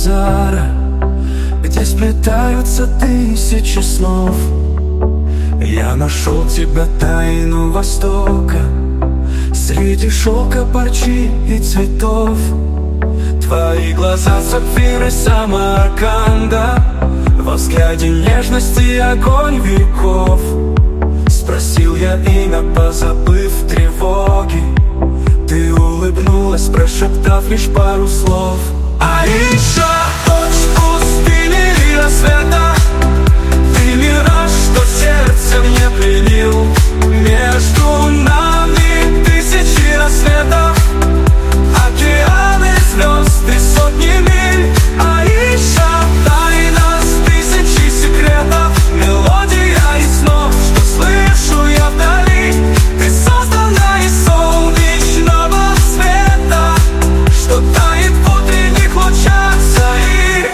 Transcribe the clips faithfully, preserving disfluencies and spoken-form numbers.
базара, где сплетаются тысячи снов. Я нашел тебя, тайну Востока, среди шелка, парчи и цветов. Твои глаза сапфиры Самарканда, во взгляде нежности огонь веков. Спросил я имя, позабыв тревоги. Ты улыбнулась, прошептав лишь пару слов. Аиша, ночь пустыни и рассвета, ты мираж, что сердце мне пленил. Между нами тысячи рассветов, океаны звезд и сотни миль. Аиша, тайна с тысячи секретов, мелодия из снов, что слышу я вдали. Ты создана из солнечного света, что тает в утренних лучах зари.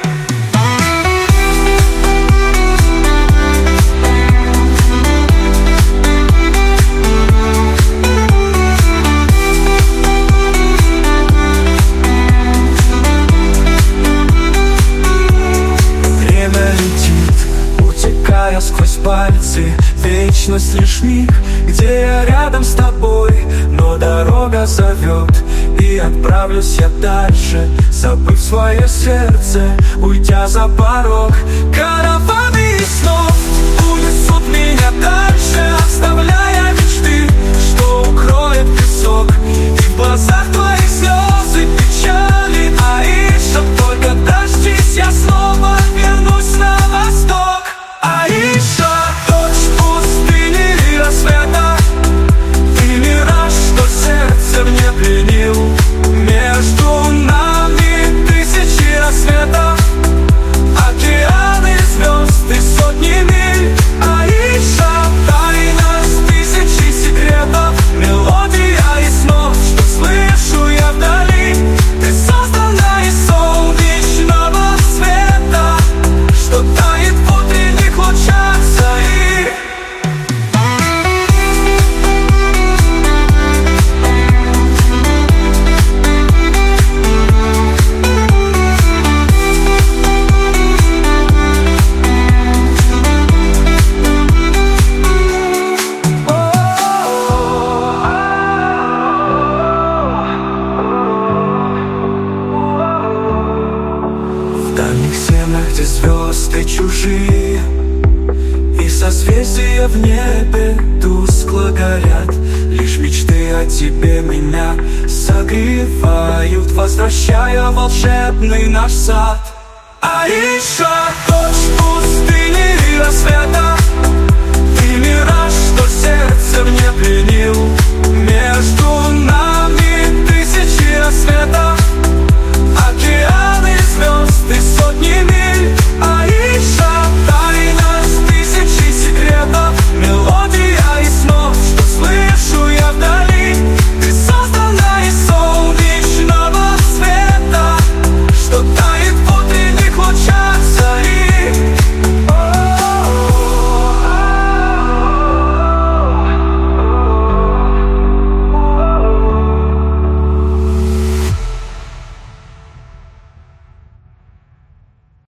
Время летит, утекая сквозь пальцы. Вечность лишь миг, где я рядом с тобой. Но дорога зовет, и отправлюсь я дальше, забыв свое сердце, уйдя за порог. Караваны из снов унесут меня дальше, оставляя мечты, что укроет песок. И в глазах твоих слезы, печали. Аиша, только дождись, я снова вернусь на восток. Аиша, ночь пустыни и рассвета, ты мираж, что сердце мне пленил. Между нами тысячи рассветов, океаны звезд и сотни миль. Аиша, тайна с тысячи секретов, мелодия из снов, что слышу я вдали. Ты создана из солнечного света, что тает в утренних лучах зари. В дальних землях, где звезды чужие и созвездия в небе тускло горят, лишь мечты о тебе меня согревают, возвращая волшебный наш сад. Аиша, ночь пустыни